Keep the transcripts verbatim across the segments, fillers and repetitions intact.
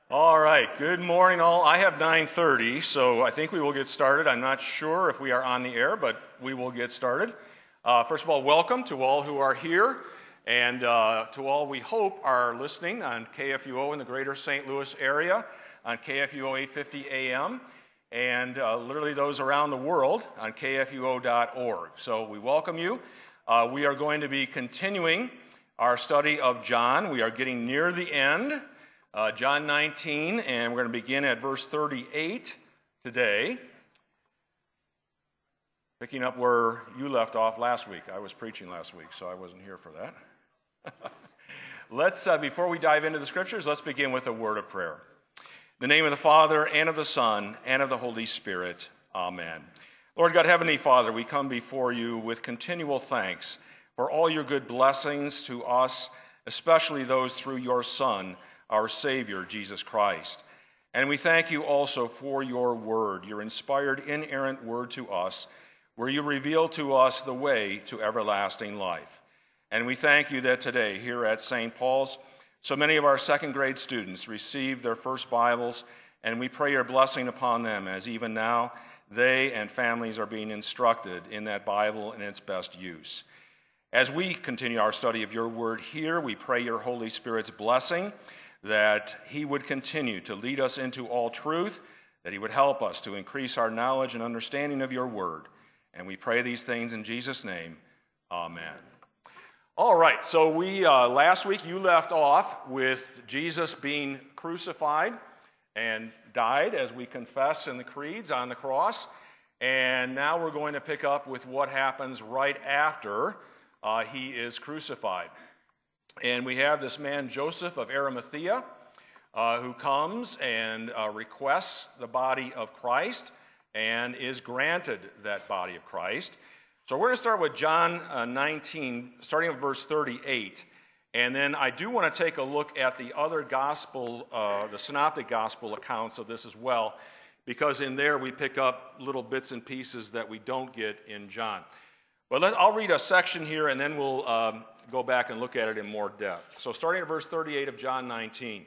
All right, good morning all. I have nine thirty, so I think we will get started. I'm not sure if we are on the air, but we will get started. Uh, first of all, welcome to all who are here, and uh, to all we hope are listening on K F U O in the greater Saint Louis area, on K F U O eight fifty A M, and uh, literally those around the world on K F U O dot org. So we welcome you. Uh, we are going to be continuing our study of John. We are getting near the end. Uh, John nineteen, and we're going to begin at verse thirty-eight today, picking up where you left off last week. I was preaching last week, so I wasn't here for that. let's, uh, before we dive into the scriptures, let's begin with a word of prayer. In the name of the Father, and of the Son, and of the Holy Spirit. Amen. Lord God, Heavenly Father, we come before you with continual thanks for all your good blessings to us, especially those through your Son, our Savior, Jesus Christ. And we thank you also for your word, your inspired, inerrant word to us, where you reveal to us the way to everlasting life. And we thank you that today, here at Saint Paul's, so many of our second grade students received their first Bibles, and we pray your blessing upon them as even now they and families are being instructed in that Bible and its best use. As we continue our study of your word here, we pray your Holy Spirit's blessing, that he would continue to lead us into all truth, that he would help us to increase our knowledge and understanding of your word. And we pray these things in Jesus' name. Amen. All right, so we uh, last week you left off with Jesus being crucified and died, as we confess in the creeds, on the cross. And now we're going to pick up with what happens right after uh, he is crucified. And we have this man, Joseph of Arimathea, uh, who comes and uh, requests the body of Christ and is granted that body of Christ. So we're going to start with John uh, nineteen, starting with verse thirty-eight. And then I do want to take a look at the other gospel, uh, the synoptic gospel accounts of this as well, because in there we pick up little bits and pieces that we don't get in John. But let, I'll read a section here, and then we'll um, go back and look at it in more depth. So starting at verse thirty-eight of John nineteen.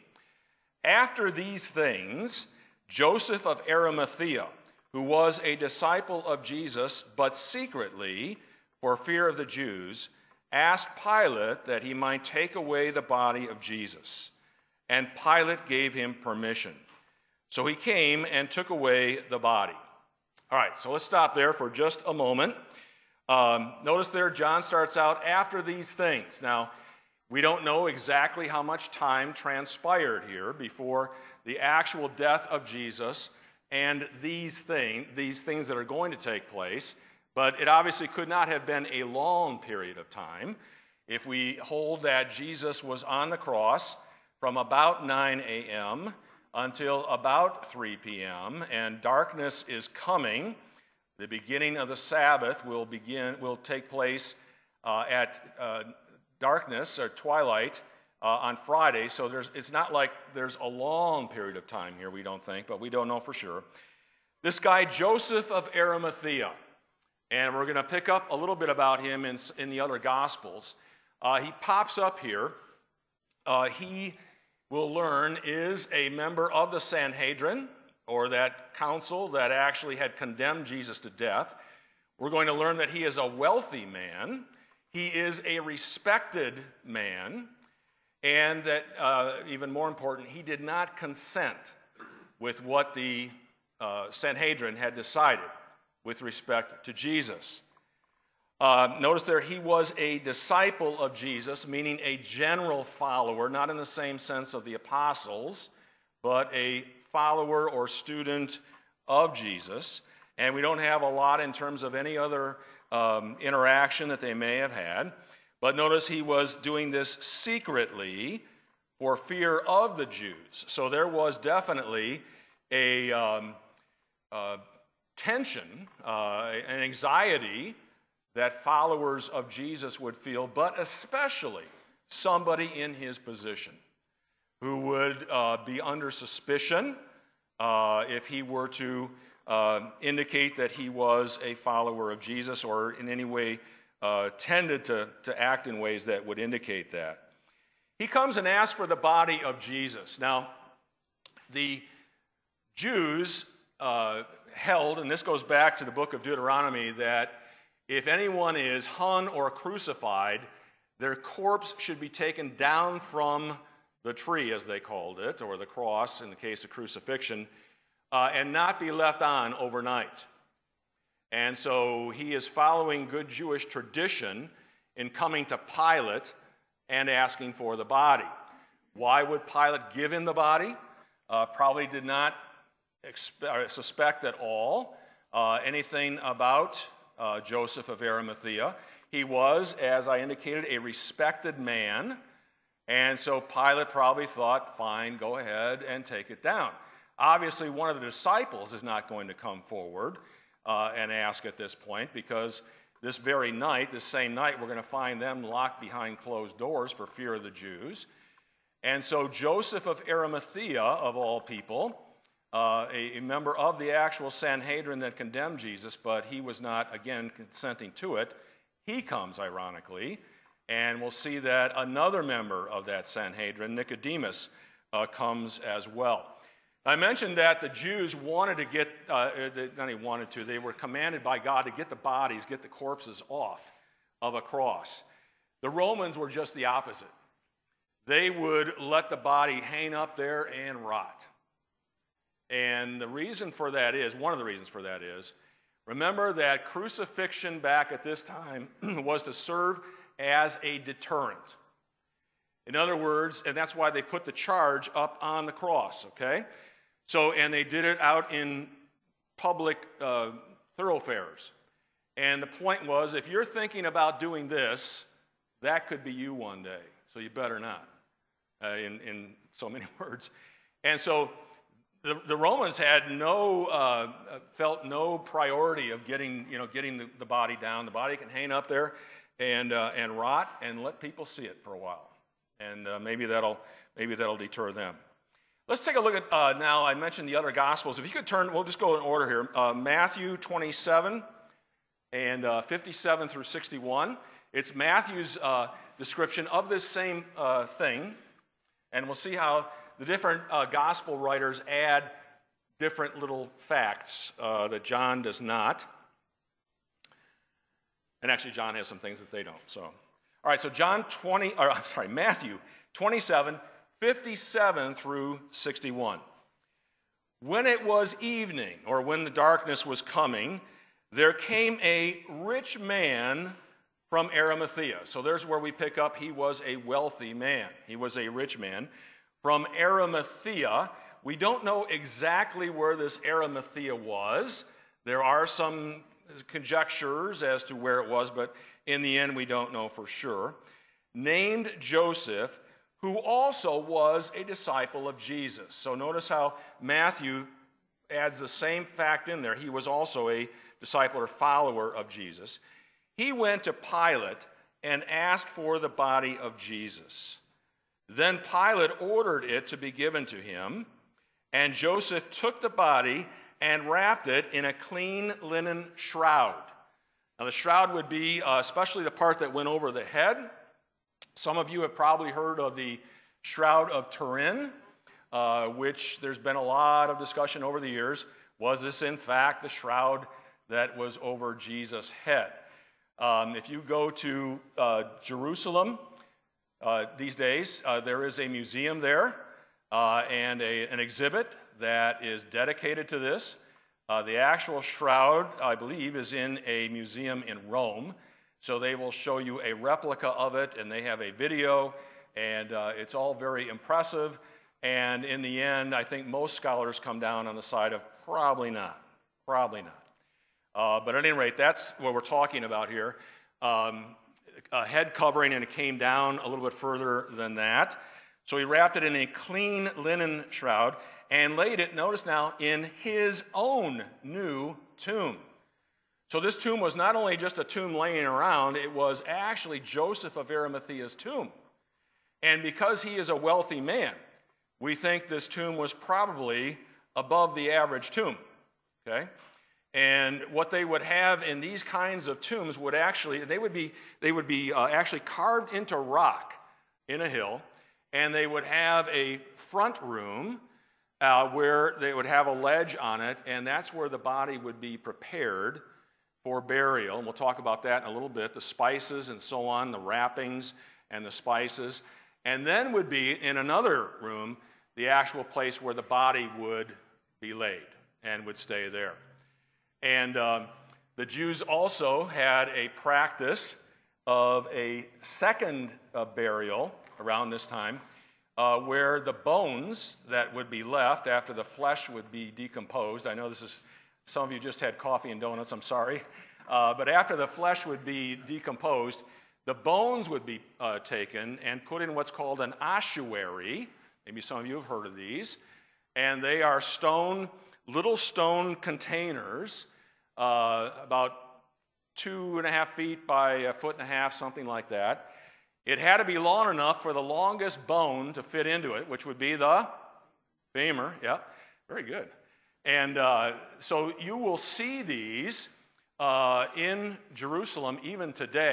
After these things, Joseph of Arimathea, who was a disciple of Jesus, but secretly, for fear of the Jews, asked Pilate that he might take away the body of Jesus. And Pilate gave him permission. So he came and took away the body. All right, so let's stop there for just a moment. Um, notice there, John starts out, after these things. Now, we don't know exactly how much time transpired here before the actual death of Jesus and these, thing, these things that are going to take place, but it obviously could not have been a long period of time if we hold that Jesus was on the cross from about nine a.m. until about three p.m., and darkness is coming. The beginning of the Sabbath will begin will take place uh, at uh, darkness or twilight uh, on Friday. So there's it's not like there's a long period of time here, we don't think, but we don't know for sure. This guy, Joseph of Arimathea, and we're going to pick up a little bit about him in, in the other Gospels. Uh, he pops up here. Uh, he, we'll learn, is a member of the Sanhedrin, or that council that actually had condemned Jesus to death. We're going to learn that he is a wealthy man, he is a respected man, and that, uh, even more important, he did not consent with what the uh, Sanhedrin had decided with respect to Jesus. Uh, notice there, he was a disciple of Jesus, meaning a general follower, not in the same sense of the apostles, but a follower or student of Jesus, and we don't have a lot in terms of any other um, interaction that they may have had. But notice he was doing this secretly for fear of the Jews. So there was definitely a um, uh, tension, uh, an anxiety that followers of Jesus would feel, but especially somebody in his position who would uh, be under suspicion uh, if he were to uh, indicate that he was a follower of Jesus or in any way uh, tended to, to act in ways that would indicate that. He comes and asks for the body of Jesus. Now, The Jews uh, held, and this goes back to the book of Deuteronomy, that if anyone is hung or crucified, their corpse should be taken down from the tree, as they called it, or the cross in the case of crucifixion, uh, and not be left on overnight. And so he is following good Jewish tradition in coming to Pilate and asking for the body. Why would Pilate give him the body? Uh, probably did not expe- suspect at all uh, anything about uh, Joseph of Arimathea. He was, as I indicated, a respected man, and so Pilate probably thought, fine, go ahead and take it down. Obviously, one of the disciples is not going to come forward uh, and ask at this point, because this very night, this same night, we're going to find them locked behind closed doors for fear of the Jews. And so Joseph of Arimathea, of all people, uh, a, a member of the actual Sanhedrin that condemned Jesus, but he was not, again, consenting to it, he comes, ironically, and we'll see that another member of that Sanhedrin, Nicodemus, uh, comes as well. I mentioned that the Jews wanted to get, uh, they, not even wanted to, they were commanded by God to get the bodies, get the corpses off of a cross. The Romans were just the opposite. They would let the body hang up there and rot. And the reason for that is, one of the reasons for that is, remember that crucifixion back at this time was to serve as a deterrent. In other words, and that's why they put the charge up on the cross, okay? So, and they did it out in public uh, thoroughfares. And the point was, if you're thinking about doing this, that could be you one day. So you better not, uh, in, in so many words. And so the, the Romans had no, uh, felt no priority of getting, you know, getting the, the body down. The body can hang up there and, uh, and rot and let people see it for a while. And uh, maybe that'll, maybe that'll deter them. Let's take a look at, uh, now I mentioned the other Gospels. If you could turn, we'll just go in order here. Uh, Matthew twenty-seven and uh, fifty-seven through sixty-one. It's Matthew's uh, description of this same uh, thing, and we'll see how the different uh, gospel writers add different little facts uh, that John does not. And actually, John has some things that they don't. So, all right. So John twenty, or I'm sorry, Matthew twenty-seven, fifty-seven through sixty-one. When it was evening, or when the darkness was coming, there came a rich man from Arimathea. So there's where we pick up, he was a wealthy man. He was a rich man from Arimathea. We don't know exactly where this Arimathea was. There are some conjectures as to where it was, but in the end we don't know for sure. Named Joseph, who also was a disciple of Jesus. So notice how Matthew adds the same fact in there. He was also a disciple or follower of Jesus. He went to Pilate and asked for the body of Jesus. Then Pilate ordered it to be given to him, and Joseph took the body and wrapped it in a clean linen shroud. Now the shroud would be uh, especially the part that went over the head. Some of you have probably heard of the Shroud of Turin, uh, which there's been a lot of discussion over the years. Was this in fact the shroud that was over Jesus' head? Um, if you go to uh, Jerusalem uh, these days, uh, there is a museum there uh, and a, an exhibit that is dedicated to this. Uh, the actual shroud, I believe, is in a museum in Rome. So they will show you a replica of it, and they have a video, and uh, it's all very impressive. And in the end, I think most scholars come down on the side of probably not, probably not. Uh, but at any rate, that's what we're talking about here. Um, a head covering, and it came down a little bit further than that. So he wrapped it in a clean linen shroud and laid it, notice now, in his own new tomb. So this tomb was not only just a tomb laying around, it was actually Joseph of Arimathea's tomb. And because he is a wealthy man, we think this tomb was probably above the average tomb, okay? And what they would have in these kinds of tombs would actually, they would be, they would be uh, actually carved into rock in a hill, and they would have a front room uh, where they would have a ledge on it, and that's where the body would be prepared for burial. And we'll talk about that in a little bit, the spices and so on, the wrappings and the spices. And then would be, in another room, the actual place where the body would be laid and would stay there. And um, the Jews also had a practice of a second uh, burial around this time, uh, where the bones that would be left after the flesh would be decomposed. I know this is, some of you just had coffee and donuts, I'm sorry. Uh, but after the flesh would be decomposed, the bones would be uh, taken and put in what's called an ossuary. Maybe some of you have heard of these. And they are stone, little stone containers, uh, about two and a half feet by a foot and a half, something like that. It had to be long enough for the longest bone to fit into it, which would be the femur. Yeah, very good. And uh, so you will see these uh, in Jerusalem even today.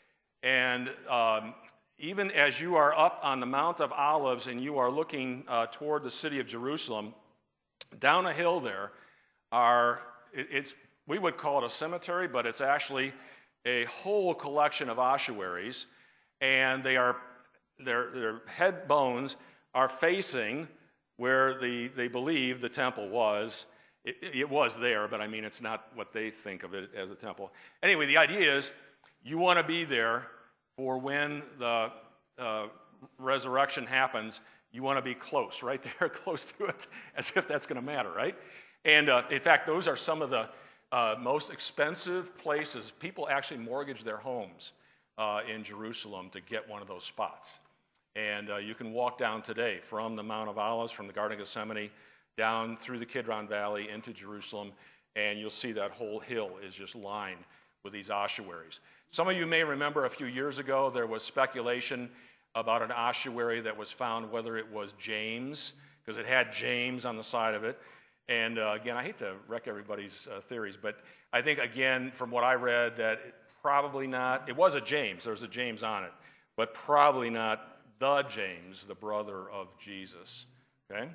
And um, even as you are up on the Mount of Olives and you are looking uh, toward the city of Jerusalem, down a hill there are, it, it's, we would call it a cemetery, but it's actually a whole collection of ossuaries, and they are, their, their head bones are facing where the, they believe the temple was. It, it was there, but I mean, it's not what they think of it as a temple. Anyway, the idea is you want to be there for when the uh, resurrection happens. You want to be close, right there, close to it, as if that's going to matter, right? And uh, in fact, those are some of the uh, most expensive places. People actually mortgage their homes uh, in Jerusalem to get one of those spots. And uh, you can walk down today from the Mount of Olives, from the Garden of Gethsemane, down through the Kidron Valley into Jerusalem, and you'll see that whole hill is just lined with these ossuaries. Some of you may remember a few years ago there was speculation about an ossuary that was found, whether it was James, because it had James on the side of it. And uh, again, I hate to wreck everybody's uh, theories, but I think, again, from what I read, that it probably not, it was a James, there was a James on it, but probably not the James, the brother of Jesus, okay?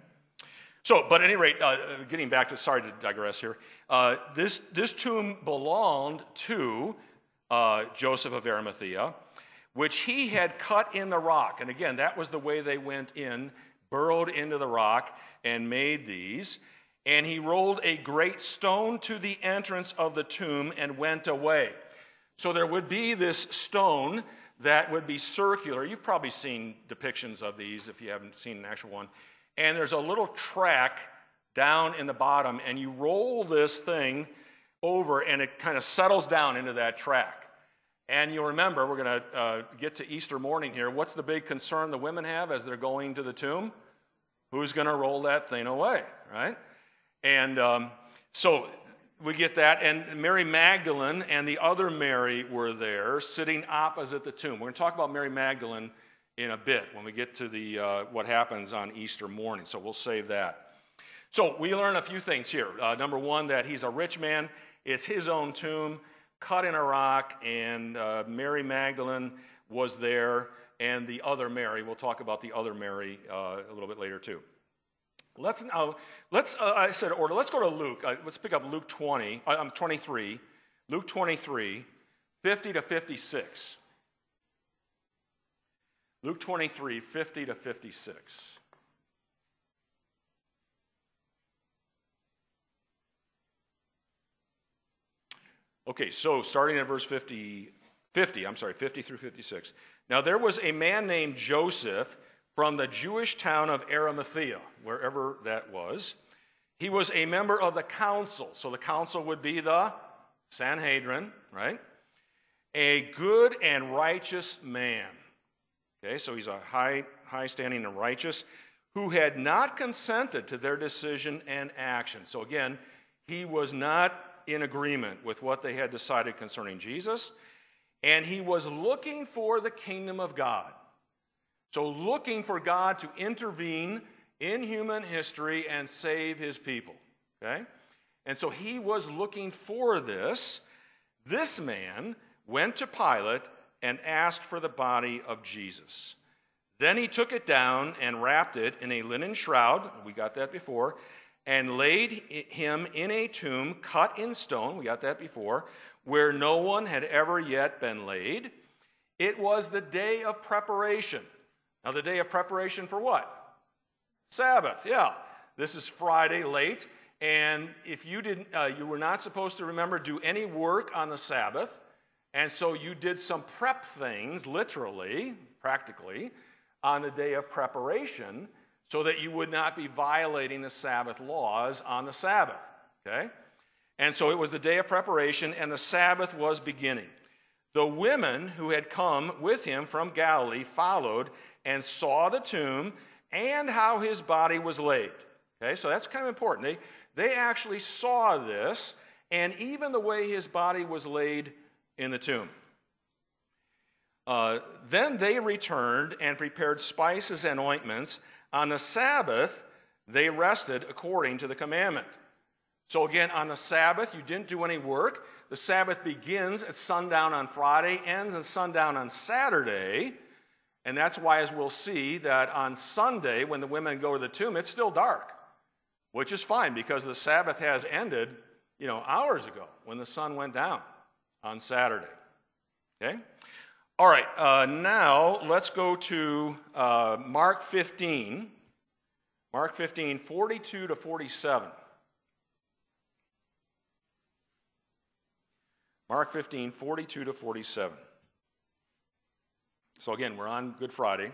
So, but at any rate, uh, getting back to, sorry to digress here, uh, this, this tomb belonged to uh, Joseph of Arimathea, which he had cut in the rock. And again, that was the way they went in, burrowed into the rock and made these. And he rolled a great stone to the entrance of the tomb and went away. So there would be this stone that would be circular. You've probably seen depictions of these if you haven't seen an actual one. And there's a little track down in the bottom, and you roll this thing over, and it kind of settles down into that track. And you'll remember, we're going to uh, get to Easter morning here. What's the big concern the women have as they're going to the tomb? Who's going to roll that thing away, right? And um, so we get that, and Mary Magdalene and the other Mary were there, sitting opposite the tomb. We're going to talk about Mary Magdalene in a bit when we get to the uh, what happens on Easter morning, so we'll save that. So we learn a few things here. Uh, number one, that he's a rich man. It's his own tomb, cut in a rock, and uh, Mary Magdalene was there, and the other Mary. We'll talk about the other Mary uh, a little bit later too. Let's now, let's, uh, I said order, let's go to Luke. Uh, let's pick up Luke twenty, uh, I'm twenty-three, Luke twenty-three, fifty to fifty-six. Luke twenty-three, fifty to fifty-six. Okay, so starting at verse fifty, fifty, I'm sorry, fifty through fifty-six. Now there was a man named Joseph from the Jewish town of Arimathea, wherever that was. He was a member of the council. So the council would be the Sanhedrin, right? A good and righteous man. Okay, so he's a high, high standing and righteous, who had not consented to their decision and action. So again, he was not in agreement with what they had decided concerning Jesus, and he was looking for the kingdom of God. So looking for God to intervene in human history and save his people. Okay? And so he was looking for this. This man went to Pilate and asked for the body of Jesus. Then he took it down and wrapped it in a linen shroud, we got that before, and laid him in a tomb cut in stone, we got that before, where no one had ever yet been laid. It was the day of preparation. Now, the day of preparation for what? Sabbath, yeah. This is Friday late, and if you didn't, uh, you were not supposed to remember do any work on the Sabbath, and so you did some prep things, literally, practically, on the day of preparation, so that you would not be violating the Sabbath laws on the Sabbath, okay? And so it was the day of preparation, and the Sabbath was beginning. The women who had come with him from Galilee followed and saw the tomb and how his body was laid. Okay, so that's kind of important. They, they actually saw this, and even the way his body was laid in the tomb. Uh, then they returned and prepared spices and ointments. On the Sabbath, they rested according to the commandment. So again, on the Sabbath, you didn't do any work. The Sabbath begins at sundown on Friday, ends at sundown on Saturday. And that's why, as we'll see, that on Sunday, when the women go to the tomb, it's still dark, which is fine because the Sabbath has ended, you know, hours ago when the sun went down on Saturday. Okay? All right, uh, now let's go to uh, Mark fifteen. Mark fifteen, forty-two to forty-seven. Mark fifteen, forty-two to forty-seven. So again, we're on Good Friday.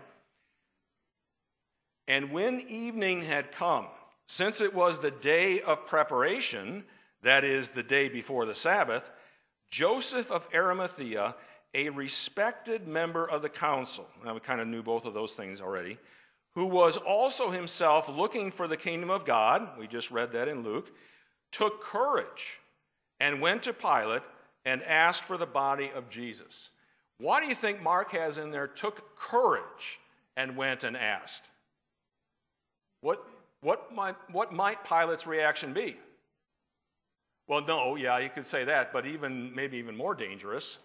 And when evening had come, since it was the day of preparation, that is, the day before the Sabbath, Joseph of Arimathea, a respected member of the council, now we kind of knew both of those things already, who was also himself looking for the kingdom of God, we just read that in Luke, took courage and went to Pilate and asked for the body of Jesus. Why do you think Mark has in there, took courage and went and asked? What, what, might, what might Pilate's reaction be? Well, no, yeah, you could say that, but even maybe even more dangerous.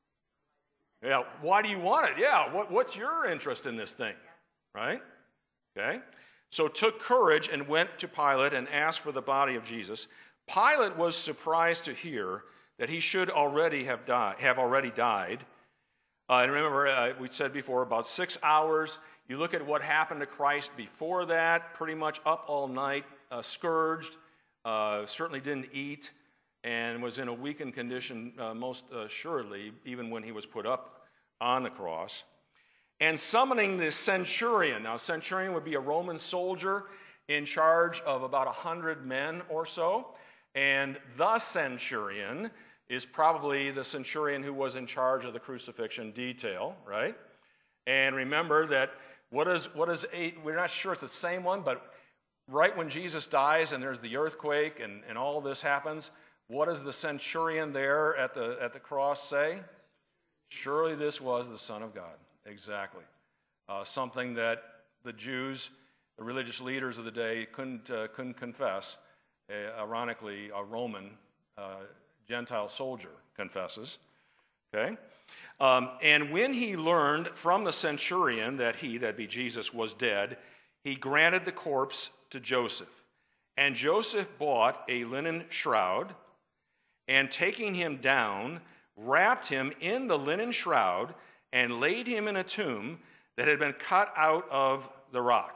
Yeah, why do you want it? Yeah, what, what's your interest in this thing? Right? Okay. So took courage and went to Pilate and asked for the body of Jesus. Pilate was surprised to hear that he should already have died, have already died. Uh, and remember, uh, we said before, about six hours. You look at what happened to Christ before that, pretty much up all night, uh, scourged, uh, certainly didn't eat, and was in a weakened condition uh, most assuredly, even when he was put up on the cross. And summoning the centurion. Now, centurion would be a Roman soldier in charge of about one hundred men or so. And the centurion is probably the centurion who was in charge of the crucifixion detail, right? And remember that what is, what is a, we're not sure it's the same one, but right when Jesus dies and there's the earthquake and, and all this happens, what does the centurion there at the, at the cross say? Surely this was the Son of God. Exactly. Uh, something that the Jews, the religious leaders of the day, couldn't, uh, couldn't confess. Uh, ironically, a Roman uh, Gentile soldier confesses. Okay? Um, and when he learned from the centurion that he, that be Jesus, was dead, he granted the corpse to Joseph. And Joseph bought a linen shroud, and taking him down, wrapped him in the linen shroud, and laid him in a tomb that had been cut out of the rock.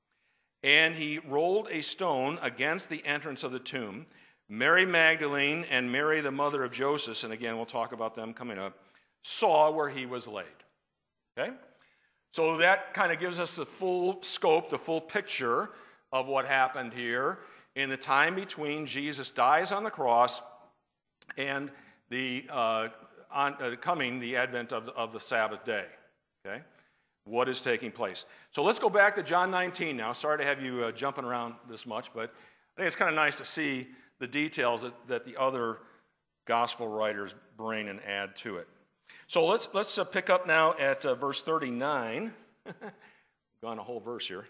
And he rolled a stone against the entrance of the tomb. Mary Magdalene and Mary, the mother of Joseph, and again, we'll talk about them coming up, saw where he was laid. Okay? So that kind of gives us the full scope, the full picture of what happened here in the time between Jesus dies on the cross and the uh, on, uh, coming, the advent of the, of the Sabbath day. Okay? What is taking place? So let's go back to John nineteen now. Sorry to have you uh, jumping around this much, but I think it's kind of nice to see the details that, that the other gospel writers bring and add to it. So let's let's uh, pick up now at uh, verse thirty-nine. Gone a whole verse here.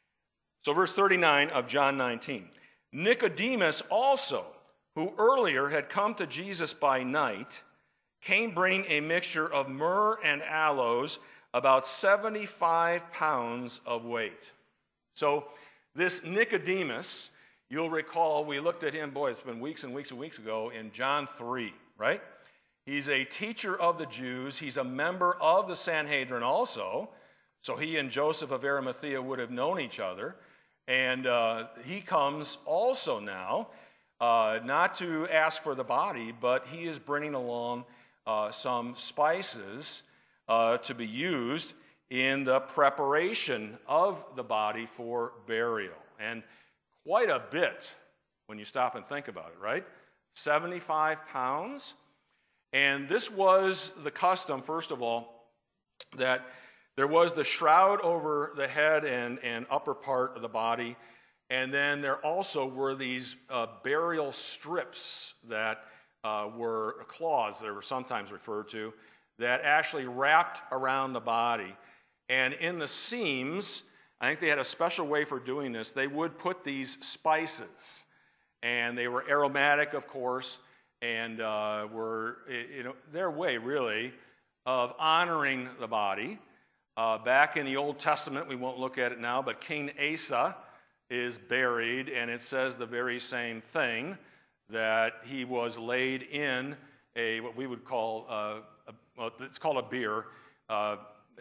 So verse thirty-nine of John nineteen. Nicodemus also, who earlier had come to Jesus by night, came bringing a mixture of myrrh and aloes, about seventy-five pounds of weight. So this Nicodemus, you'll recall, we looked at him, boy, it's been weeks and weeks and weeks ago, in John three, right? He's a teacher of the Jews. He's a member of the Sanhedrin also. So he and Joseph of Arimathea would have known each other. And uh, he comes also now, uh, not to ask for the body, but he is bringing along uh, some spices uh, to be used in the preparation of the body for burial. And quite a bit when you stop and think about it, right? seventy-five pounds. And this was the custom, first of all, that there was the shroud over the head and, and upper part of the body, and then there also were these uh, burial strips that uh, were cloths, they were sometimes referred to, that actually wrapped around the body. And in the seams, I think they had a special way for doing this, they would put these spices. And they were aromatic, of course, and uh, were, you know, their way, really, of honoring the body. Uh, back in the Old Testament, we won't look at it now, but King Asa is buried, and it says the very same thing, that he was laid in a, what we would call, uh, a, well, it's called a bier, uh,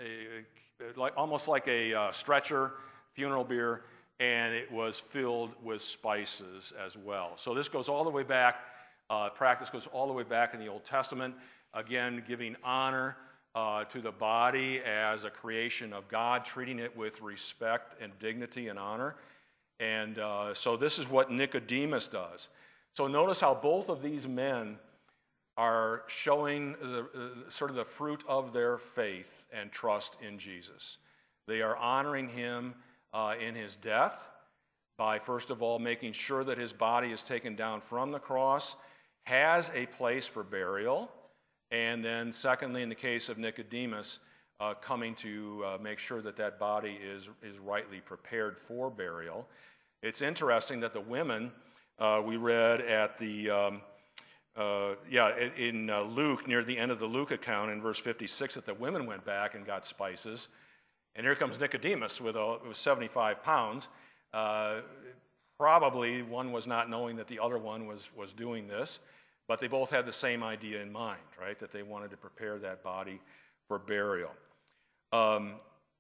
a, like, almost like a uh, stretcher, funeral bier, and it was filled with spices as well. So this goes all the way back, uh, practice goes all the way back in the Old Testament, again, giving honor uh, to the body as a creation of God, treating it with respect and dignity and honor. And uh, so this is what Nicodemus does. So notice how both of these men are showing the, uh, sort of the fruit of their faith and trust in Jesus. They are honoring him uh, in his death by, first of all, making sure that his body is taken down from the cross, has a place for burial, and then secondly, in the case of Nicodemus, uh, coming to uh, make sure that that body is, is rightly prepared for burial. It's interesting that the women, uh, we read at the, um, uh, yeah, in uh, Luke, near the end of the Luke account in verse fifty-six, that the women went back and got spices. And here comes Nicodemus with, a, with seventy-five pounds. Uh, probably one was not knowing that the other one was, was doing this, but they both had the same idea in mind, right? That they wanted to prepare that body for burial. Um,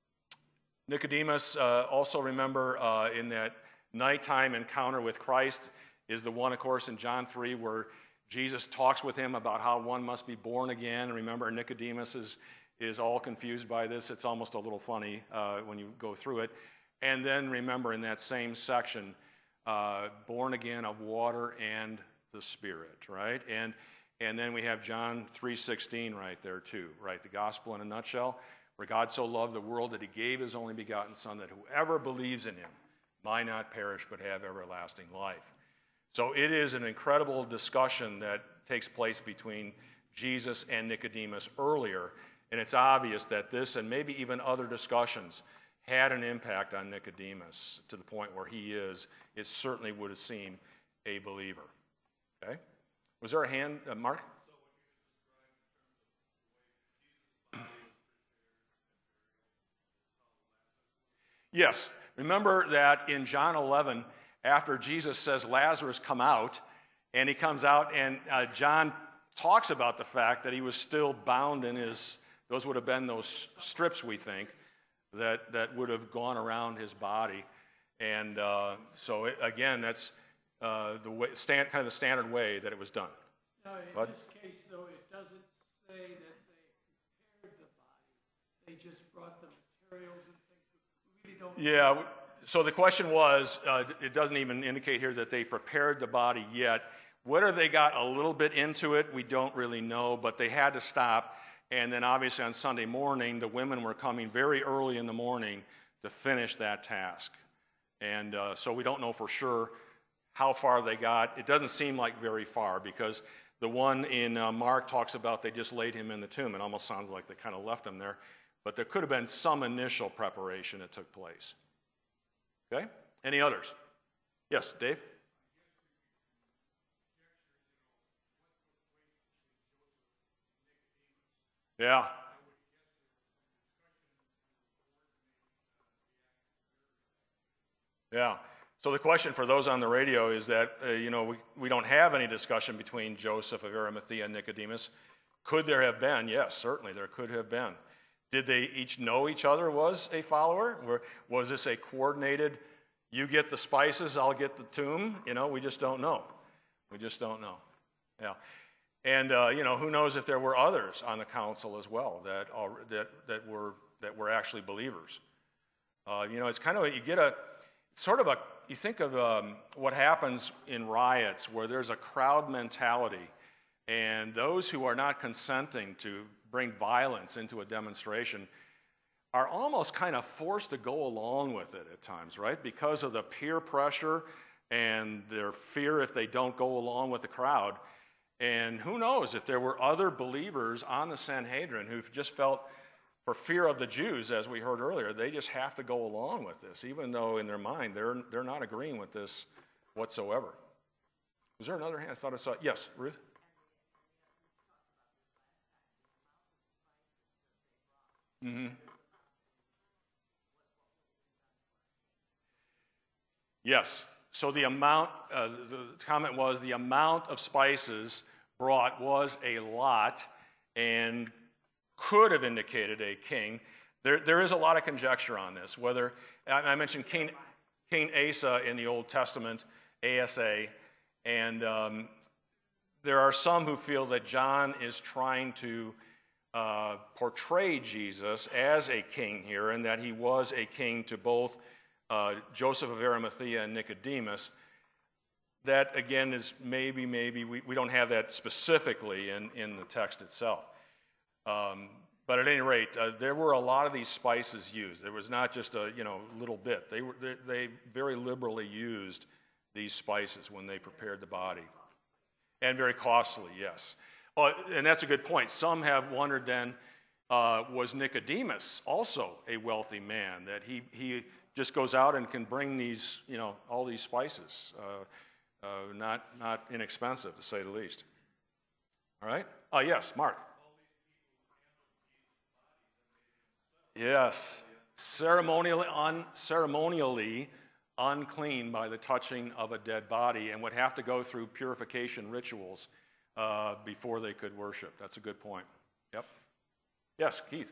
Nicodemus, uh, also remember uh, in that nighttime encounter with Christ is the one, of course, in John three where Jesus talks with him about how one must be born again. Remember, Nicodemus is, is all confused by this. It's almost a little funny uh, when you go through it. And then remember in that same section, uh, born again of water and the Spirit, right? And and then we have John three sixteen right there too, right? The gospel in a nutshell, where God so loved the world that he gave his only begotten Son, that whoever believes in him might not perish but have everlasting life. So it is an incredible discussion that takes place between Jesus and Nicodemus earlier, and it's obvious that this and maybe even other discussions had an impact on Nicodemus to the point where he is, it certainly would have seemed a believer. Okay? Was there a hand, uh, Mark? Yes. Remember that in John eleven, after Jesus says, Lazarus, come out, and he comes out, and uh, John talks about the fact that he was still bound in his, those would have been those strips, we think, that, that would have gone around his body. And uh, so, it, again, that's uh, the way, stand, kind of the standard way that it was done. No, in But, this case, though, it doesn't say that they prepared the body. They just brought the materials and things. We really don't yeah, know. so the question was, uh, it doesn't even indicate here that they prepared the body yet. Whether they got a little bit into it, we don't really know, but they had to stop. And then obviously on Sunday morning, the women were coming very early in the morning to finish that task. And uh, so we don't know for sure how far they got. It doesn't seem like very far, because the one in uh, Mark talks about they just laid him in the tomb. It almost sounds like they kind of left him there. But there could have been some initial preparation that took place. Okay? Any others? Yes, Dave? Yeah. Yeah. So the question for those on the radio is that, uh, you know, we, we don't have any discussion between Joseph of Arimathea and Nicodemus. Could there have been? Yes, certainly there could have been. Did they each know each other was a follower? Or was this a coordinated, you get the spices, I'll get the tomb? You know, we just don't know. We just don't know. Yeah. And, uh, you know, who knows if there were others on the council as well that, uh, that, that, were, that were actually believers. Uh, you know, it's kind of, you get a, sort of a, you think of um, what happens in riots where there's a crowd mentality, and those who are not consenting to bring violence into a demonstration are almost kind of forced to go along with it at times, right? Because of the peer pressure and their fear if they don't go along with the crowd. And who knows if there were other believers on the Sanhedrin who just felt, for fear of the Jews, as we heard earlier, they just have to go along with this, even though in their mind they're, they're not agreeing with this whatsoever. Was there another hand? I thought I saw. Yes, Ruth? Mm-hmm. Yes. So the amount, uh, the comment was the amount of spices brought was a lot, and could have indicated a king. There, there is a lot of conjecture on this. Whether I, I mentioned King, King Asa in the Old Testament, A S A, and um, there are some who feel that John is trying to uh, portray Jesus as a king here, and that he was a king to both uh, Joseph of Arimathea and Nicodemus. That again is maybe, maybe we, we don't have that specifically in, in the text itself. Um, but at any rate, uh, there were a lot of these spices used. There was not just a you know little bit. They were they, they very liberally used these spices when they prepared the body, and very costly. Yes, oh, and that's a good point. Some have wondered then, uh, was Nicodemus also a wealthy man, that he he just goes out and can bring these you know all these spices, uh, uh, not not inexpensive to say the least. All right. Oh yes, Mark. Yes, ceremonially, un, ceremonially unclean by the touching of a dead body, and would have to go through purification rituals uh, before they could worship. That's a good point. Yep. Yes, Keith.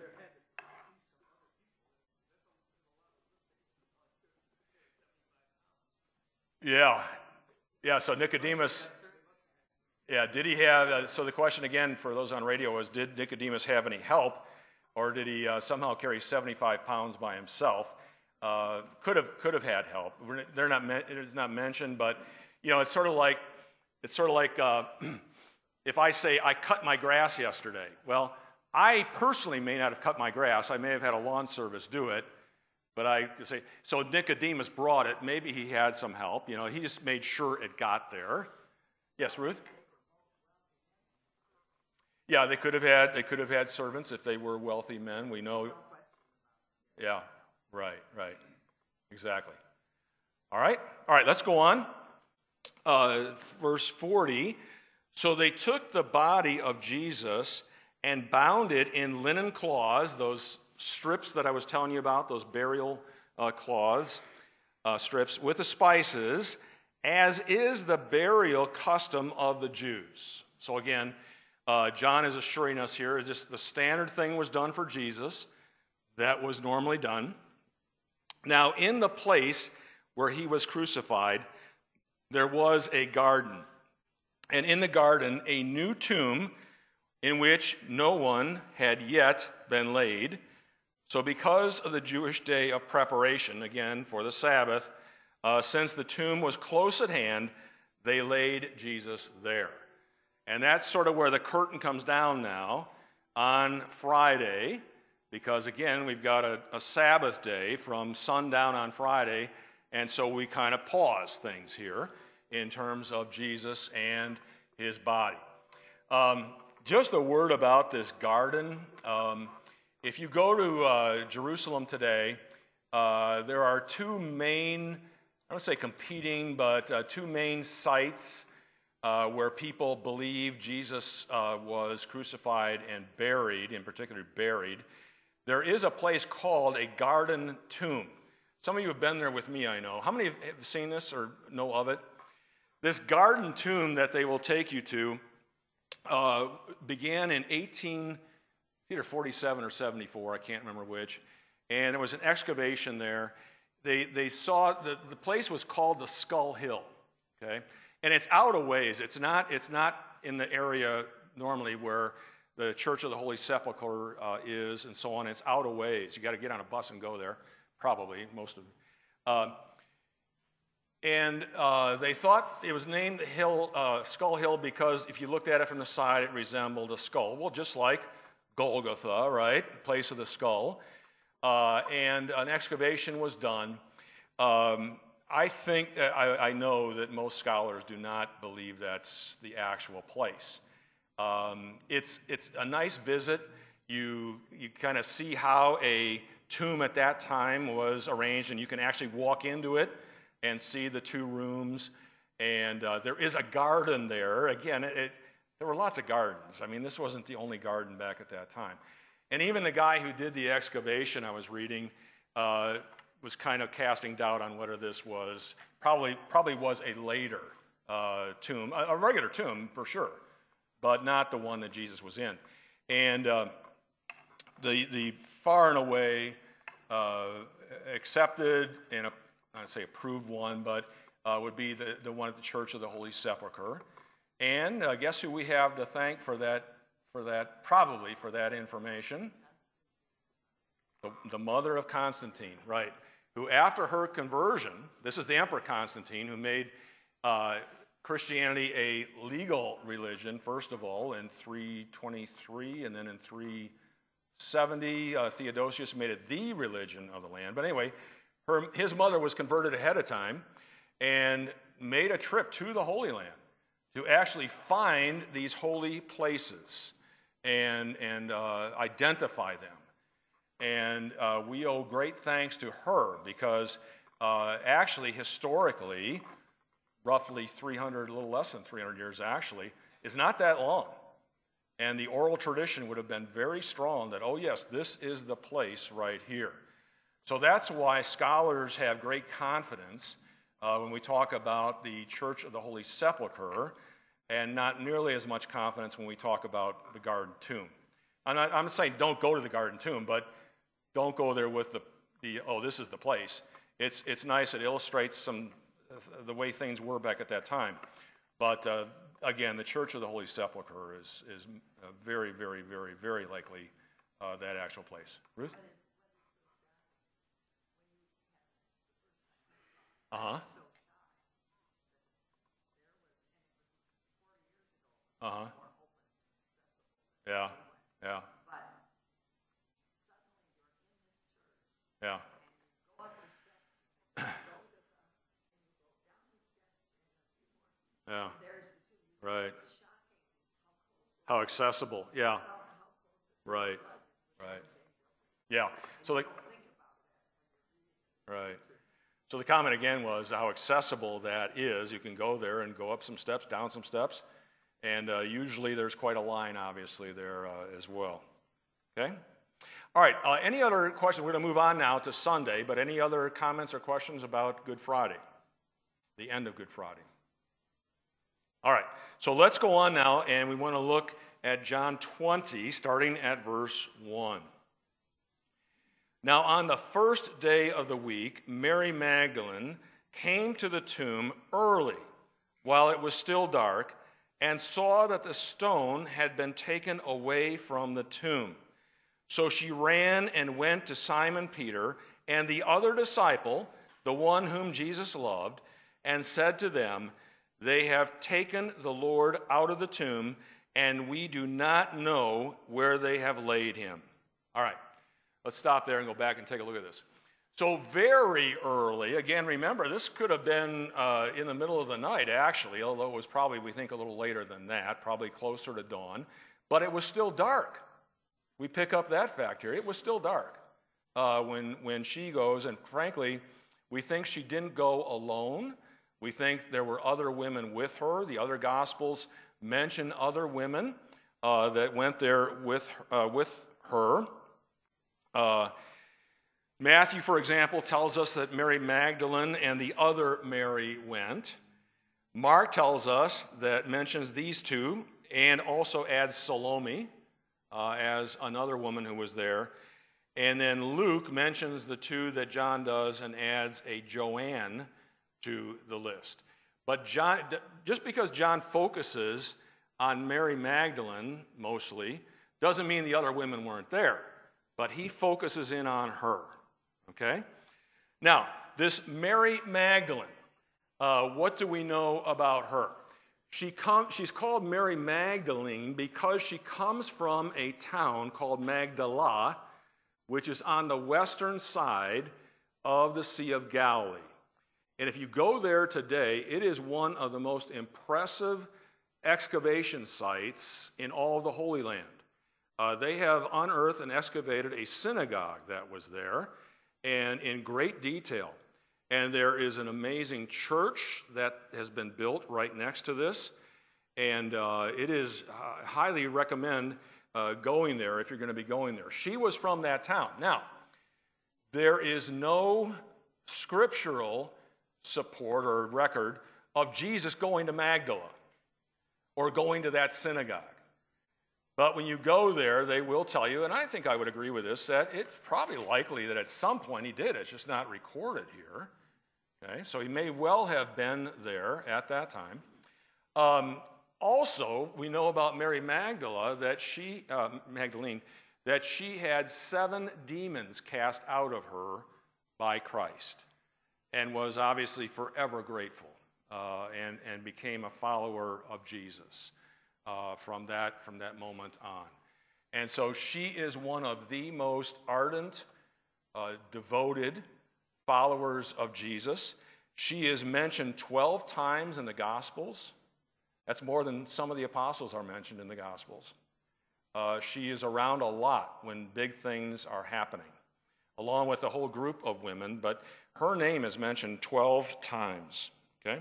Yeah, yeah. So Nicodemus. Yeah, did he have? Uh, so the question again for those on radio was: did Nicodemus have any help? Or did he uh, somehow carry seventy-five pounds by himself? Uh, could have could have had help. They're not it is not mentioned, but you know it's sort of like it's sort of like uh, if I say I cut my grass yesterday. Well, I personally may not have cut my grass. I may have had a lawn service do it, but I say so. Nicodemus brought it. Maybe he had some help. You know, he just made sure it got there. Yes, Ruth. Yeah, they could have had they could have had servants if they were wealthy men. We know. Yeah, right, right, exactly. All right, all right. Let's go on. Uh, verse forty. So they took the body of Jesus and bound it in linen cloths, those strips that I was telling you about, those burial uh, cloths, uh, strips, with the spices, as is the burial custom of the Jews. So again. Uh, John is assuring us here, just the standard thing was done for Jesus. That was normally done. Now, in the place where he was crucified, there was a garden. And in the garden, a new tomb in which no one had yet been laid. So because of the Jewish day of preparation, again, for the Sabbath, uh, since the tomb was close at hand, they laid Jesus there. And that's sort of where the curtain comes down now on Friday, because again, we've got a, a Sabbath day from sundown on Friday, and so we kind of pause things here in terms of Jesus and his body. Um, just a word about this garden. Um, if you go to uh, Jerusalem today, uh, there are two main, I don't say competing, but uh, two main sites Uh, where people believe Jesus uh, was crucified and buried, in particular buried. There is a place called a garden tomb. Some of you have been there with me, I know. How many have seen this or know of it? This garden tomb that they will take you to uh, began in eighteen, either forty-seven or seventy-four, I can't remember which, and there was an excavation there. They, they saw, the, the place was called the Skull Hill, okay? And it's out a ways. It's not, it's not in the area normally where the Church of the Holy Sepulchre uh, is and so on. It's out a ways. You got to get on a bus and go there, probably, most of them. Uh, and uh, they thought it was named Hill, uh, Skull Hill because if you looked at it from the side, it resembled a skull. Well, just like Golgotha, right? Place of the skull. Uh, and an excavation was done. Um, I think, that I, I know that most scholars do not believe that's the actual place. Um, it's, it's a nice visit. You, you kind of see how a tomb at that time was arranged, and you can actually walk into it and see the two rooms. And uh, there is a garden there. Again, it, it, there were lots of gardens. I mean, this wasn't the only garden back at that time. And even the guy who did the excavation I was reading uh, was kind of casting doubt on whether this was, probably, probably was a later uh, tomb, a, a regular tomb for sure, but not the one that Jesus was in. And uh, the, the far and away uh, accepted and, I'd say approved one, but uh, would be the, the one at the Church of the Holy Sepulchre. And uh, guess who we have to thank for that, for that, probably for that information? The, the mother of Constantine, right, who after her conversion, this is the Emperor Constantine, who made uh, Christianity a legal religion, first of all, in three twenty-three, and then in three seventy, uh, Theodosius made it the religion of the land. But anyway, her, his mother was converted ahead of time and made a trip to the Holy Land to actually find these holy places and, and uh, identify them. And uh, we owe great thanks to her because uh, actually, historically, roughly three hundred, a little less than three hundred years actually, is not that long. And the oral tradition would have been very strong that, oh yes, this is the place right here. So that's why scholars have great confidence uh, when we talk about the Church of the Holy Sepulchre, and not nearly as much confidence when we talk about the garden tomb. I'm not, I'm not saying don't go to the garden tomb, but don't go there with the, the oh, this is the place. It's, it's nice. It illustrates some the way things were back at that time. But uh, again, the Church of the Holy Sepulchre is, is uh, very, very, very, very likely uh, that actual place. Ruth? Uh-huh. Uh-huh. Yeah, yeah. Yeah. Yeah. Right. How accessible. Yeah. Right. Right. Yeah. So like Right. So the comment again was how accessible that is. You can go there and go up some steps, down some steps, and uh, usually there's quite a line, obviously, there uh, as well. Okay? All right, uh, any other questions? We're going to move on now to Sunday, but any other comments or questions about Good Friday, the end of Good Friday? All right, so let's go on now, and we want to look at John twenty, starting at verse one. Now, on the first day of the week, Mary Magdalene came to the tomb early, while it was still dark, and saw that the stone had been taken away from the tomb. So she ran and went to Simon Peter and the other disciple, the one whom Jesus loved, and said to them, "They have taken the Lord out of the tomb, and we do not know where they have laid him." All right. Let's stop there and go back and take a look at this. So very early, again, remember, this could have been uh, in the middle of the night, actually, although it was probably, we think, a little later than that, probably closer to dawn, but it was still dark. We pick up that fact here. It was still dark uh, when, when she goes, and frankly, we think she didn't go alone. We think there were other women with her. The other Gospels mention other women uh, that went there with, uh, with her. Uh, Matthew, for example, tells us that Mary Magdalene and the other Mary went. Mark tells us that mentions these two and also adds Salome uh, as another woman who was there. And then Luke mentions the two that John does and adds a Joanne to the list. But John, just because John focuses on Mary Magdalene mostly doesn't mean the other women weren't there. But he focuses in on her. Okay? Now, this Mary Magdalene, uh, what do we know about her? She come, she's called Mary Magdalene because she comes from a town called Magdala, which is on the western side of the Sea of Galilee. And if you go there today, it is one of the most impressive excavation sites in all of the Holy Land. Uh, they have unearthed and excavated a synagogue that was there, and in great detail. And there is an amazing church that has been built right next to this, and uh, it is uh, highly recommend uh, going there if you're going to be going there. She was from that town. Now, there is no scriptural support or record of Jesus going to Magdala or going to that synagogue. But when you go there, they will tell you, and I think I would agree with this, that it's probably likely that at some point he did. It's just not recorded here. Okay, so he may well have been there at that time. Um, also, we know about Mary Magdala that she, uh, Magdalene, that she had seven demons cast out of her by Christ, and was obviously forever grateful, uh, and and became a follower of Jesus. Uh, from that from that moment on. And so she is one of the most ardent, uh, devoted followers of Jesus. She is mentioned twelve times in the Gospels. That's more than some of the apostles are mentioned in the Gospels. Uh, she is around a lot when big things are happening, along with a whole group of women, but her name is mentioned twelve times. Okay?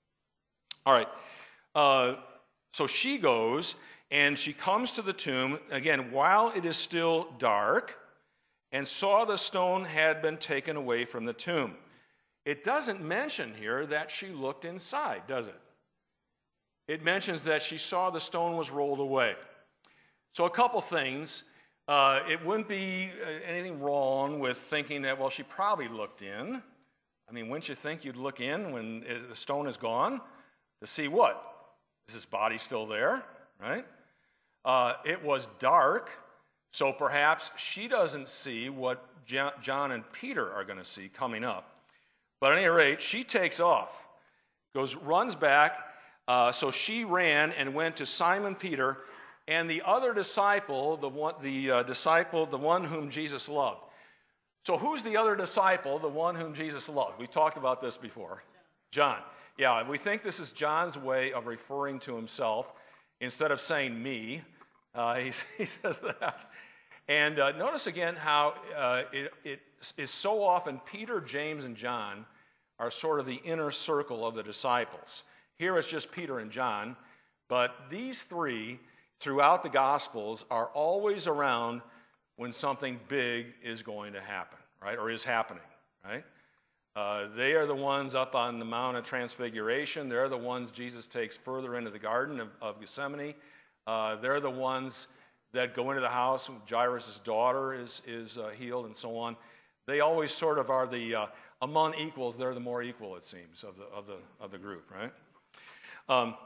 All right. Uh, So she goes, and she comes to the tomb, again, while it is still dark, and saw the stone had been taken away from the tomb. It doesn't mention here that she looked inside, does it? It mentions that she saw the stone was rolled away. So a couple things. Uh, it wouldn't be anything wrong with thinking that, well, she probably looked in. I mean, wouldn't you think you'd look in when the stone is gone to see what? Is his body still there, right? Uh, it was dark, so perhaps she doesn't see what John and Peter are going to see coming up. But at any rate, she takes off, goes, runs back. Uh, so she ran and went to Simon Peter and the other disciple, the one, the uh, disciple, the one whom Jesus loved. So who's the other disciple, the one whom Jesus loved? We talked about this before. John. Yeah, we think this is John's way of referring to himself. Instead of saying me, uh, he, he says that. And uh, notice again how uh, it, it is so often Peter, James, and John are sort of the inner circle of the disciples. Here it's just Peter and John, but these three throughout the Gospels are always around when something big is going to happen, right, or is happening, right? Uh, they are the ones up on the Mount of Transfiguration. They're the ones Jesus takes further into the Garden of, of Gethsemane. Uh, they're the ones that go into the house when Jairus' daughter is, is uh, healed and so on. They always sort of are the, uh, among equals, they're the more equal, it seems, of the, of the, of the group, right? Um,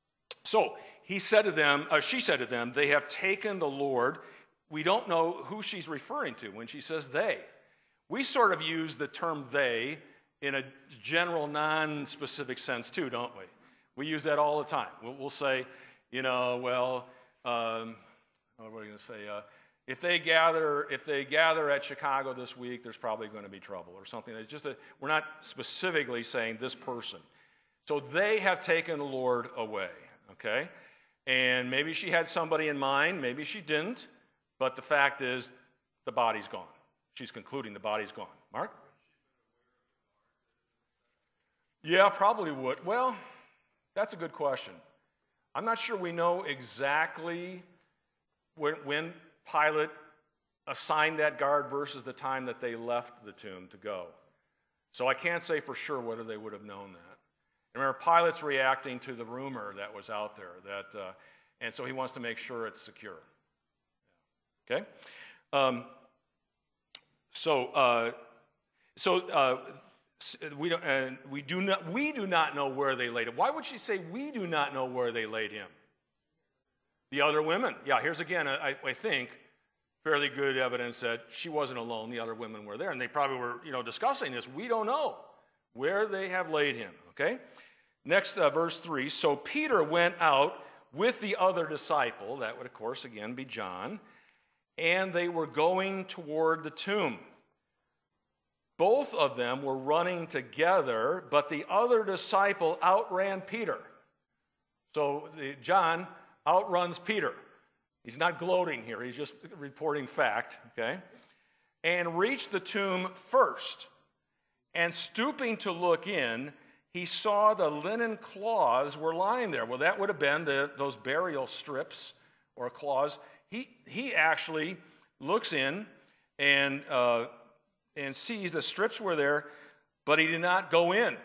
so he said to them, uh, she said to them, they have taken the Lord. We don't know who she's referring to when she says they. We sort of use the term they in a general, non-specific sense too, don't we? We use that all the time. We'll, we'll say, you know, well, um, what are we going to say? Uh, if they gather, if they gather at Chicago this week, there's probably going to be trouble or something. It's just a, we're not specifically saying this person. So they have taken the Lord away. Okay, and maybe she had somebody in mind, maybe she didn't, but the fact is, the body's gone. She's concluding the body's gone. Mark? Yeah, probably would. Well, that's a good question. I'm not sure we know exactly when, when Pilate assigned that guard versus the time that they left the tomb to go. So I can't say for sure whether they would have known that. Remember, Pilate's reacting to the rumor that was out there, that, uh, and so he wants to make sure it's secure. Okay? Um, so, uh, so uh, we don't, and we do not, we do not know where they laid him. Why would she say we do not know where they laid him? The other women. Yeah, here's again, I, I think, fairly good evidence that she wasn't alone. The other women were there, and they probably were, you know, discussing this. We don't know where they have laid him. Okay. Next, uh, verse three. So Peter went out with the other disciple. That would, of course, again be John. And they were going toward the tomb. Both of them were running together, but the other disciple outran Peter. So the, John outruns Peter. He's not gloating here. He's just reporting fact, okay? And reached the tomb first. And stooping to look in, he saw the linen cloths were lying there. Well, that would have been the, those burial strips or cloths. He, he actually looks in and, uh, and sees the strips were there, but he did not go in.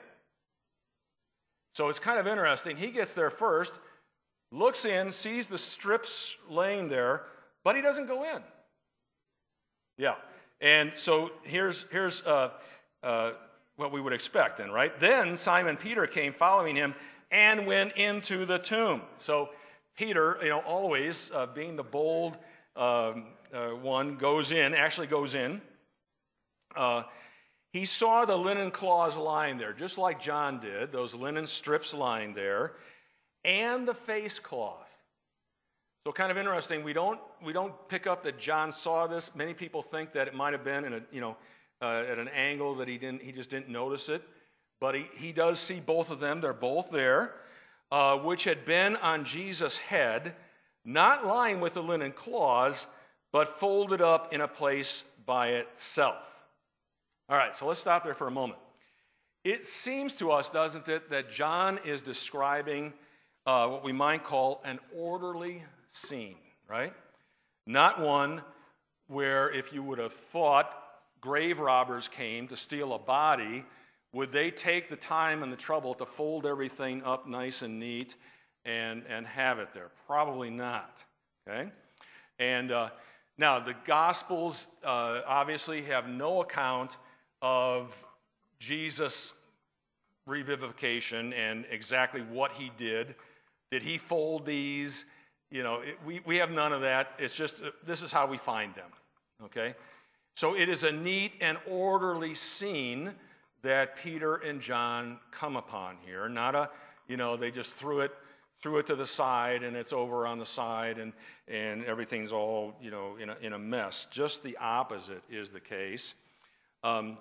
So it's kind of interesting. He gets there first, looks in, sees the strips laying there, but he doesn't go in. Yeah. And so here's, here's uh, uh, what we would expect then, right? Then Simon Peter came following him and went into the tomb. So Peter, you know, always uh, being the bold um, uh, one, goes in, actually goes in. Uh, he saw the linen cloths lying there, just like John did, those linen strips lying there, and the face cloth. So kind of interesting. We don't we don't pick up that John saw this. Many people think that it might have been in a you know uh, at an angle that he didn't he just didn't notice it, but he he does see both of them. They're both there. Uh, which had been on Jesus' head, not lying with the linen cloths, but folded up in a place by itself. All right, so let's stop there for a moment. It seems to us, doesn't it, that John is describing uh, what we might call an orderly scene, right? Not one where if you would have thought grave robbers came to steal a body, would they take the time and the trouble to fold everything up nice and neat and, and have it there? Probably not, okay? And uh, now, the Gospels uh, obviously have no account of Jesus' revivification and exactly what he did. Did he fold these? You know, it, we, we have none of that. It's just, uh, this is how we find them, okay? So it is a neat and orderly scene that Peter and John come upon here. Not a, you know, they just threw it, threw it to the side and it's over on the side and, and everything's all, you know, in a, in a mess. Just the opposite is the case. Um,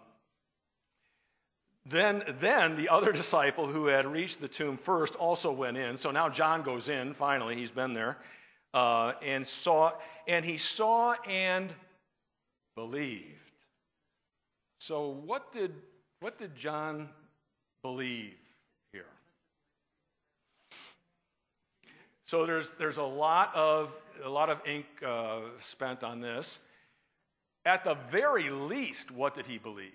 then, then the other disciple who had reached the tomb first also went in. So now John goes in, finally, he's been there, uh, and saw, and he saw and believed. So what did What did John believe here? So there's there's a lot of a lot of ink uh, spent on this. At the very least, what did he believe?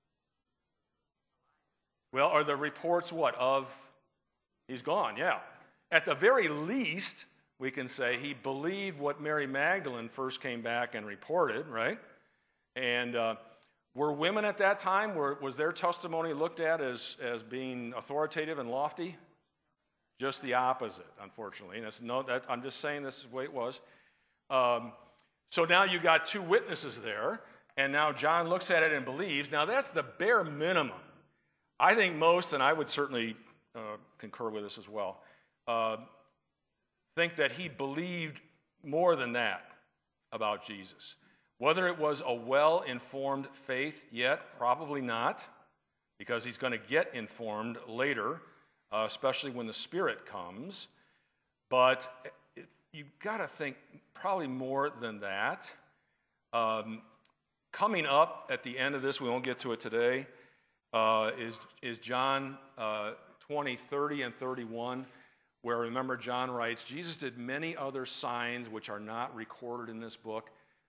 Well, are the reports what of he's gone? Yeah. At the very least, we can say he believed what Mary Magdalene first came back and reported, right? And uh, were women at that time, were, was their testimony looked at as, as being authoritative and lofty? Just the opposite, unfortunately. And it's no, that, I'm just saying this is the way it was. Um, so now you got two witnesses there, and now John looks at it and believes. Now that's the bare minimum. I think most, and I would certainly uh, concur with this as well, uh, think that he believed more than that about Jesus. Whether it was a well-informed faith yet, probably not, because he's going to get informed later, uh, especially when the Spirit comes. But it, you've got to think probably more than that. Um, coming up at the end of this, we won't get to it today, uh, is, is John uh, twenty, thirty, and thirty-one, where, remember, John writes, Jesus did many other signs which are not recorded in this book.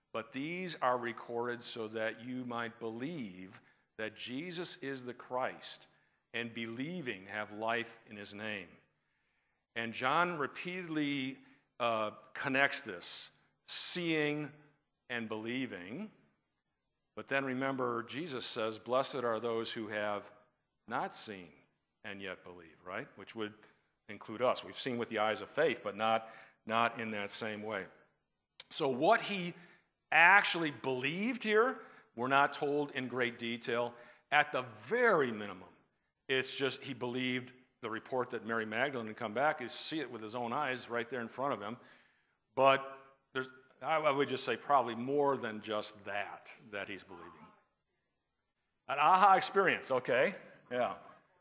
but these are recorded so that you might believe that Jesus is the Christ, and believing have life in his name. And John repeatedly uh, connects this, seeing and believing. But then remember, Jesus says, blessed are those who have not seen and yet believe, right? Which would include us. We've seen with the eyes of faith, but not, not in that same way. So what he actually believed here, we're not told in great detail. At the very minimum, it's just he believed the report that Mary Magdalene had come back. You see it with his own eyes right there in front of him. But there's, I would just say probably more than just that, that he's believing. An aha experience, okay. Yeah.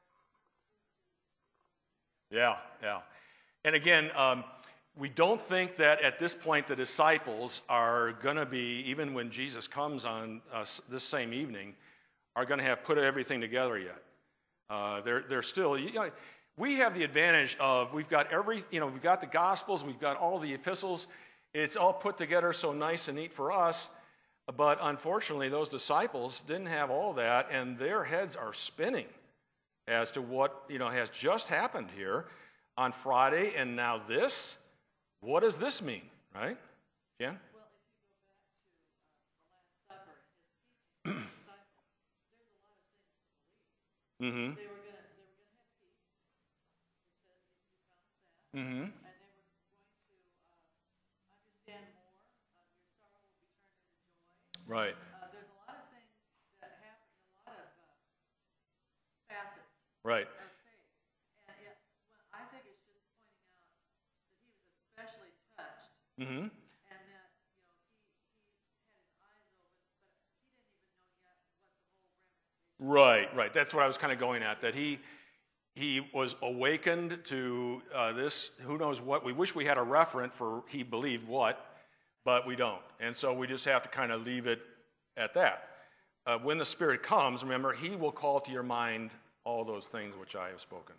Yeah, yeah. And again, um, we don't think that at this point the disciples are going to be, even when Jesus comes on uh, this same evening, are going to have put everything together yet. Uh, they're, they're still, you know, we have the advantage of, we've got every, you know, we've got the Gospels, we've got all the epistles, it's all put together so nice and neat for us, but unfortunately those disciples didn't have all that, and their heads are spinning as to what, you know, has just happened here on Friday, and now this, what does this mean, right? Jan? Well, if you go back to uh, the Last Supper and his teaching, the disciples, there's a lot of things to believe. Mm-hmm. They were gonna, they were gonna have peace. It says if you promise that, Mm-hmm. and they were going to uh, understand more. Uh, your sorrow will be turned into joy. Right. Uh, there's a lot of things that happen, a lot of uh, facets Right. of faith, and it, well, I think it's just pointing out that he was especially touched. Mm-hmm. And that, you know, he, he had his eyes open, but he didn't even know yet what the whole ramifications. Right, right. That's what I was kind of going at, that he he was awakened to uh, this, who knows what. We wish we had a referent for he believed what, but we don't. And so we just have to kind of leave it at that. Uh, when the Spirit comes, remember, he will call to your mind all those things which I have spoken.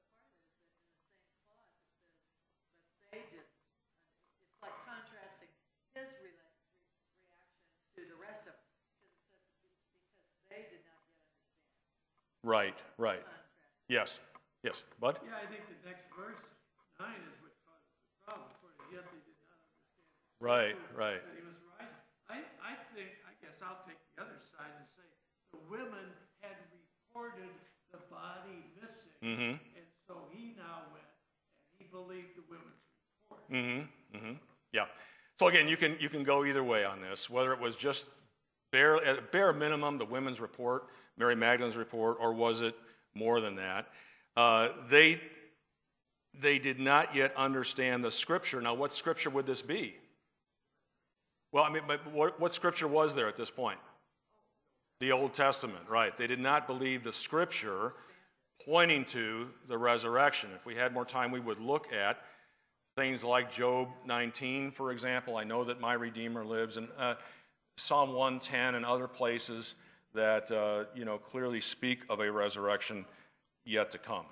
But they didn't. It's like contrasting his re- reaction to the rest of them, because it says because they did not yet understand. Right, right. Contrast. Yes, yes. Bud? Yeah, I think the next verse, nine, is what causes the problem. For as yet they did not understand Right, right. that he was rising. I, I think, I guess I'll take the other side and say the women had reported the body missing, Mm-hmm. and so he now went and he believed the women's report. Mm-hmm. Mm-hmm. Yeah. So again, you can you can go either way on this, whether it was just bare at bare minimum the women's report, Mary Magdalene's report, or was it more than that? Uh, they they did not yet understand the scripture. Now, what scripture would this be? Well, I mean, but what, what scripture was there at this point? The Old Testament, right? They did not believe the scripture pointing to the resurrection. If we had more time, we would look at things like Job nineteen, for example. I know that my Redeemer lives, and uh, Psalm one ten and other places that uh, you know clearly speak of a resurrection yet to come.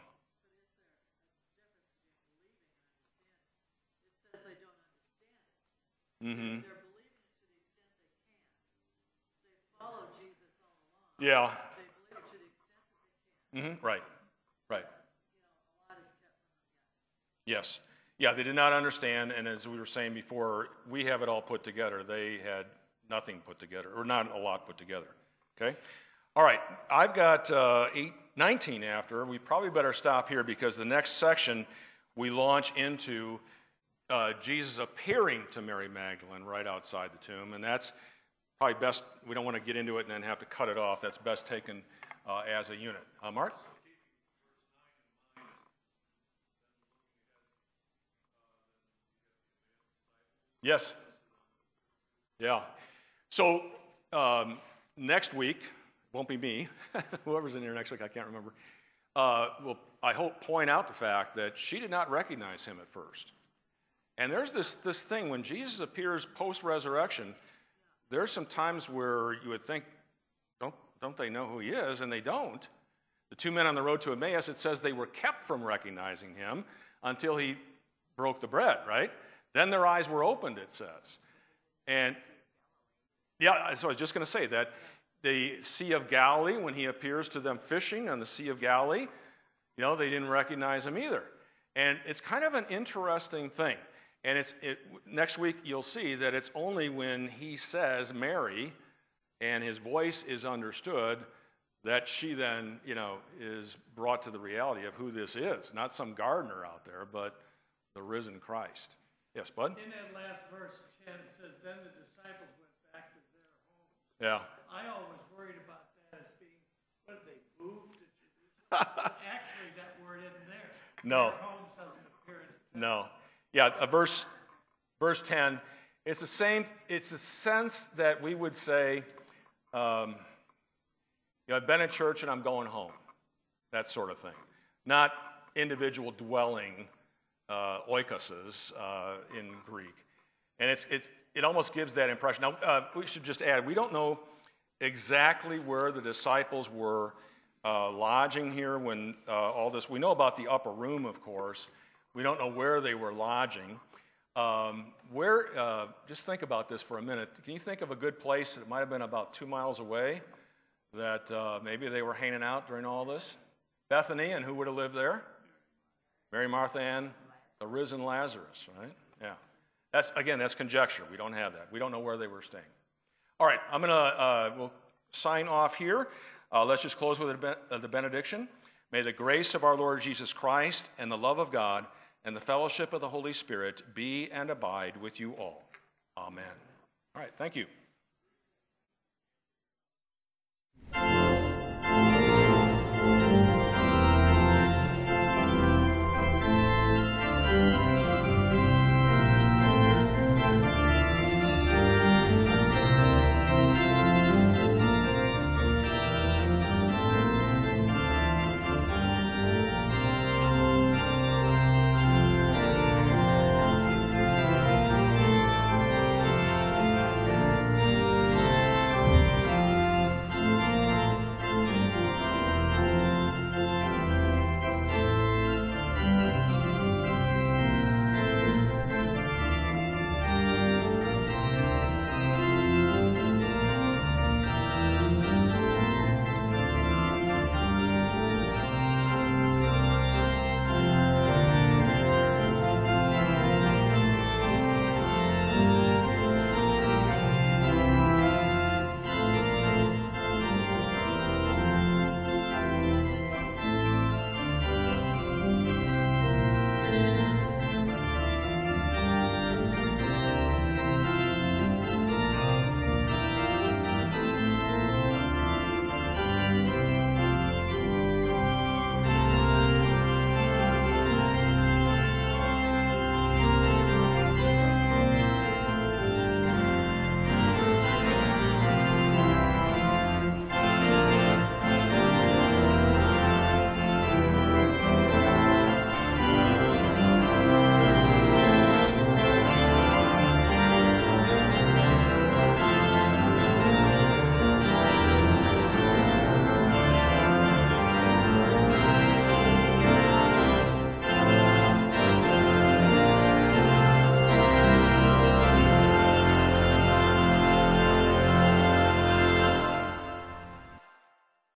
It says they don't understand it. Mm-hmm. They're believing it to the extent they can. They follow Jesus all along. Yeah. They believe it to the extent that they can. Mm-hmm. Right. Right. You know, a lot is kept from them yet. Yes. Yeah, they did not understand, and as we were saying before, we have it all put together. They had nothing put together, or not a lot put together. Okay? All right, I've got uh, eight, nineteen after. We probably better stop here because the next section we launch into uh, Jesus appearing to Mary Magdalene right outside the tomb, and that's probably best. We don't want to get into it and then have to cut it off. That's best taken uh, as a unit. Uh, Mark? Yes. Yeah. So um, next week, won't be me, whoever's in here next week, I can't remember, uh, will, I hope, point out the fact that she did not recognize him at first. And there's this, this thing, when Jesus appears post-resurrection, there's some times where you would think, don't, don't they know who he is? And they don't. The two men on the road to Emmaus, it says they were kept from recognizing him until he broke the bread, right? Then their eyes were opened, it says. And Yeah, so I was just going to say that the Sea of Galilee, when he appears to them fishing on the Sea of Galilee, you know, they didn't recognize him either. And it's kind of an interesting thing. And it's it, next week you'll see that it's only when he says Mary and his voice is understood that she then, you know, is brought to the reality of who this is. Not some gardener out there, but the risen Christ. Yes, Bud? In that last verse, ten, it says, then the disciples went back to their homes. Yeah. I always worried about that as being, what did they move to Jerusalem? Actually, that word isn't there. No. Their homes doesn't appear in the text. No. Yeah, uh, verse verse ten, it's the same, it's the sense that we would say, um, you know, I've been at church and I'm going home. That sort of thing. Not individual dwelling uh, oikoses uh, in Greek. And it's it's it almost gives that impression. Now, uh, we should just add, we don't know exactly where the disciples were uh, lodging here when uh, all this, we know about the upper room, of course. We don't know where they were lodging. Um, where, uh, just think about this for a minute. Can you think of a good place that might have been about two miles away that uh, maybe they were hanging out during all this? Bethany, and who would have lived there? Mary, Martha, and the risen Lazarus, right? Yeah. That's, again, that's conjecture. We don't have that. We don't know where they were staying. All right, I'm going to, uh, we'll sign off here. Uh, let's just close with the, ben- uh, the benediction. May the grace of our Lord Jesus Christ and the love of God and the fellowship of the Holy Spirit be and abide with you all. Amen. All right, thank you.